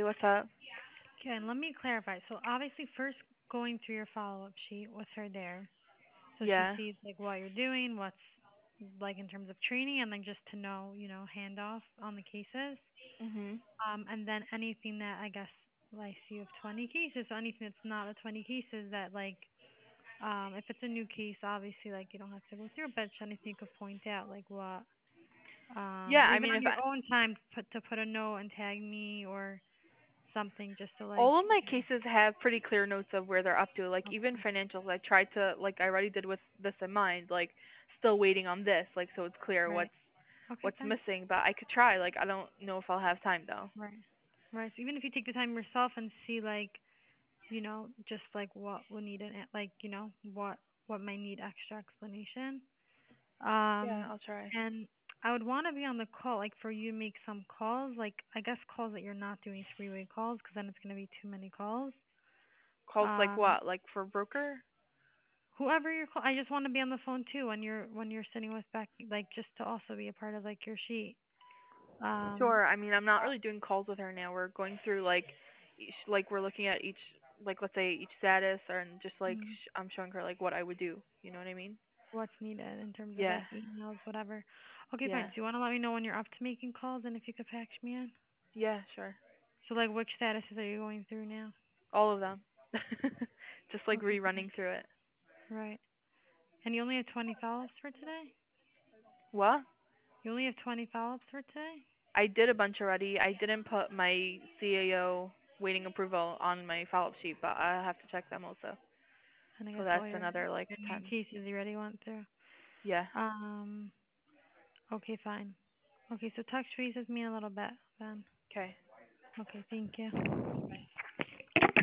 what's up? Okay, and let me clarify. So obviously, first going through your follow-up sheet with her there, so she Yeah. sees like what you're doing, what's like in terms of training, and then just to know, handoff on the cases. Mhm. And then anything that I guess, like, so you have 20 cases, so anything that's not the 20 cases that like, if it's a new case, obviously like you don't have to go through, but just anything you could point out, like what, Yeah, or I even mean, on if your I, own time, put a note and tag me or something just to like, all of my cases have pretty clear notes of where they're up to. Like even okay, financials, I tried to like I already did with this in mind. Like still waiting on this. Like so it's clear right, okay, what's fine. missing. But I could try. Like I don't know if I'll have time though. Right. Right. So even if you take the time yourself and see like, just like what will need like, what might need extra explanation. Yeah, Um I'll try. and I would want to be on the call, like for you to make some calls, like I guess calls that you're not doing three-way calls because then it's going to be too many calls. Calls like Um what? Like for broker? Whoever you're call, I just want to be on the phone too when you're sitting with Becky, like just to also be a part of like your sheet. Um Sure. I mean, I'm not really doing calls with her now. We're going through like like we're looking at each like let's say each status and just like mm, I'm showing her like what I would do. You know what I mean? what's needed in terms of Yeah. like emails, whatever. Okay, fine. Yeah. So you want to let me know when you're up to making calls and if you could patch me in? Yeah, sure. So like which statuses are you going through now? All of them. Just like Okay, fine. rerunning through it. Right. And you only have 20 follow-ups for today? What? You only have 20 follow-ups for today? I did a bunch already. I didn't put my CAO waiting approval on my follow-up sheet, but I have to check them also. And I So guess that's all another like your new 10. cases you already went through. Yeah. Um, okay, fine. Okay, so touch base with me in a little bit then. Okay. Okay, thank you.